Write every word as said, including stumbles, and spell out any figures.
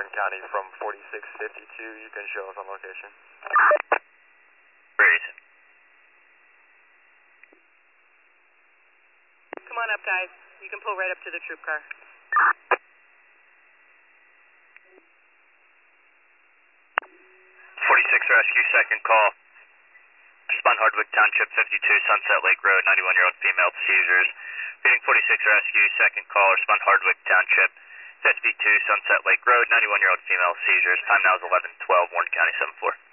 Warren County from forty-six fifty-two. You can show us on location. Great. Come on up, guys. You can pull right up to the troop car. forty-six Rescue, second call. Respond Hardwick Township, fifty-two Sunset Lake Road, ninety-one-year-old female seizures. Reading forty-six Rescue, second call. Respond Hardwick Township, fifty-two Sunset Lake Road, ninety-one-year-old female seizures. Time now is eleven twelve, Warren County seven four.